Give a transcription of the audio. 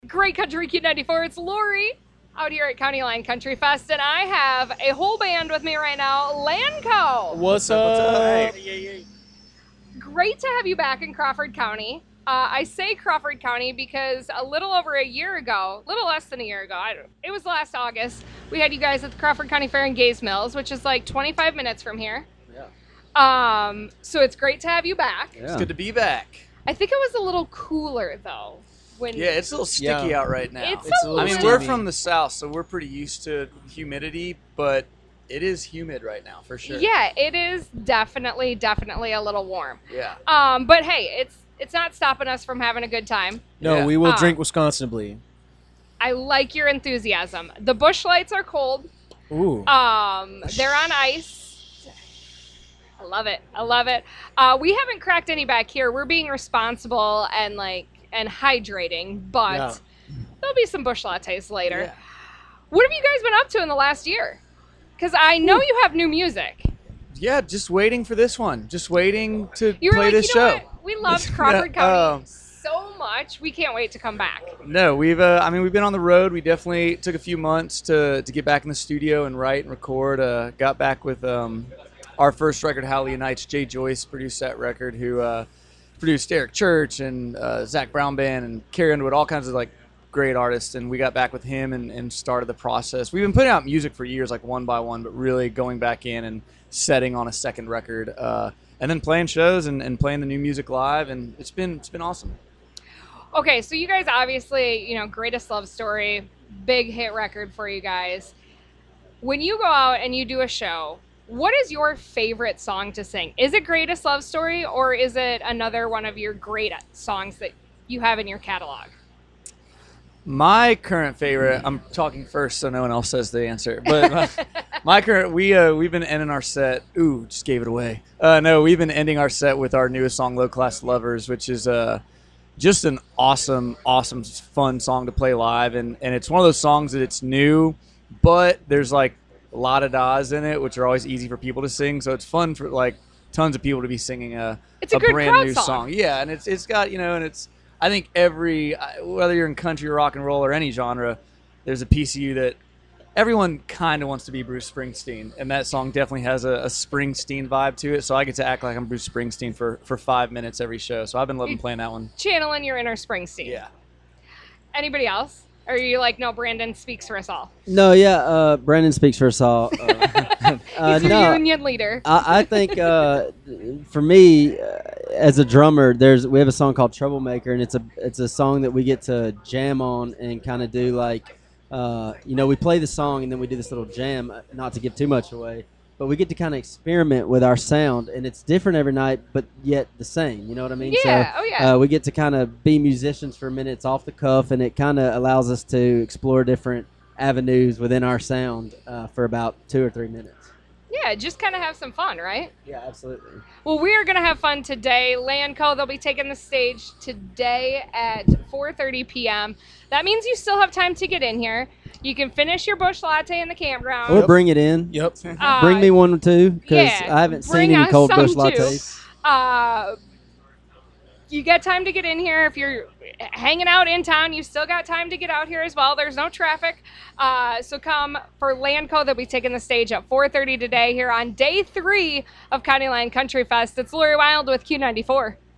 Great Country Q94, it's Lori out here at County Line Country Fest, and I have a whole band with me right now, Lanco. What's up? Hey. Great to have you back in Crawford County. I say Crawford County because a little over a year ago, a little less than a year ago, it was last August, we had you guys at the Crawford County Fair in Gays Mills, which is like 25 minutes from here. Yeah. So it's great to have you back. It's good to be back. I think it was a little cooler though. Yeah, it's a little sticky out right now. It's a little we're steamy. from the south, so we're pretty used to humidity, but it is humid right now for sure. Yeah, it is definitely a little warm. Yeah. But hey, it's not stopping us from having a good time. No, Yeah. we will drink Wisconsinably. I like your enthusiasm. The Busch Lights are cold. Ooh. They're on ice. I love it. I love it. We haven't cracked any back here. We're being responsible and hydrating, but Yeah. there'll be some Busch Lattes later. Yeah. What have you guys been up to in the last year? Because I know you have new music. Yeah, just waiting for this one. Just waiting to You were play like, this you know show. what? We love Crawford No, County so much. We can't wait to come back. No, we've been on the road. We definitely took a few months to get back in the studio and write and record. Got back with our first record, Hallelujah Nights. Jay Joyce produced that record, who produced Eric Church and Zach Brown Band and Carrie Underwood, all kinds of great artists. And we got back with him and started the process. We've been putting out music for years, one by one, but really going back in and setting on a second record, and then playing shows and playing the new music live, and it's been awesome. Okay, so you guys obviously, Greatest Love Story, big hit record for you guys. When you go out and you do a show, what is your favorite song to sing? Is it Greatest Love Story, or is it another one of your great songs that you have in your catalog? My current favorite, I'm talking first so no one else says the answer, but my current, we've been ending our set, just gave it away. No, we've been ending our set with our newest song, Low Class Lovers, which is just an awesome, fun song to play live. And it's one of those songs that it's new, but there's a lot of da's in it, which are always easy for people to sing. So it's fun for tons of people to be singing it's a good brand crowd new song. Yeah, and it's got, and it's, I think whether you're in country or rock and roll or any genre, there's a piece of you that everyone kind of wants to be Bruce Springsteen, and that song definitely has a Springsteen vibe to it. So I get to act like I'm Bruce Springsteen for 5 minutes every show. So I've been loving playing that one. Channeling your inner Springsteen. Yeah. Anybody else? Or are you like, no, Brandon speaks for us all? No, yeah, Brandon speaks for us all. He's your union leader. I think for me, as a drummer, we have a song called Troublemaker, and it's a song that we get to jam on and kind of do we play the song and then we do this little jam, not to give too much away, but we get to kind of experiment with our sound, and it's different every night, but yet the same. You know what I mean? Yeah. So, oh yeah. we get to kind of be musicians for a minute. It's off the cuff, and it kind of allows us to explore different avenues within our sound for about 2 or 3 minutes. Yeah, just kind of have some fun, right? Yeah, absolutely. Well, we are going to have fun today. Lanco, they'll be taking the stage today at 4:30 p.m. That means you still have time to get in here. You can finish your Busch Latte in the campground. Or bring it in. Yep. Bring me one too, because yeah, I haven't bring seen any us cold some Busch too. lattes. You get time to get in here. If you're hanging out in town, you still got time to get out here as well. There's no traffic. So come for Lanco. They'll be taking the stage at 4:30 today here on day 3 of County Line Country Fest. It's Lori Wild with Q94.